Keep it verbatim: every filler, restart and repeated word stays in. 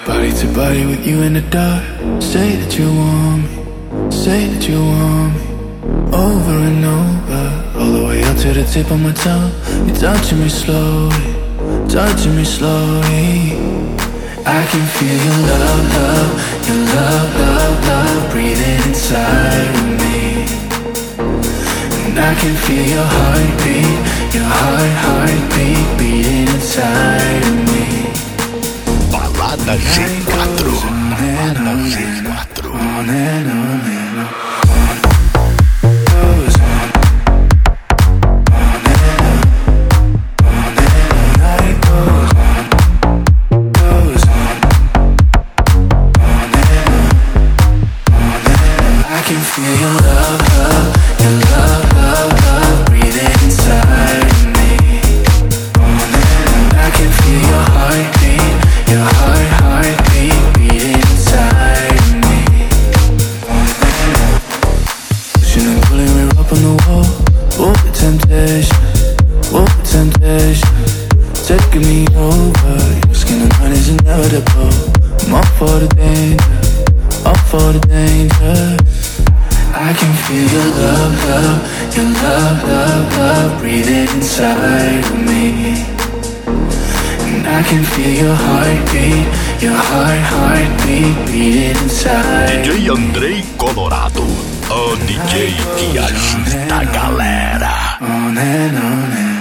Body to body with you in the dark. Say that you want me, say that you want me, over and over, all the way up to the tip of my tongue. You're touching me slowly, touching me slowly. I can feel your love, love, your love, love, love breathing inside of me. And I can feel your heartbeat, your heart, heartbeat beating inside of me. Balada G quatro, Balada G quatro. On and on and on. Feel your love, love, your love, love, love breathing inside of me. And I can feel your heartbeat, your heart, heartbeat beating inside of me. Pushing and pulling, we're up on the wall. Oh, the temptation, oh, the temptation, taking me over. Your skin and mine is inevitable. I'm up for the danger, up for the danger. I can feel your love, love, your love, love, love breathing inside of me. And I can feel your heartbeat, your heart, heartbeat beating inside. D J Andrei Colorado, o D J que agita a galera. On and on and on.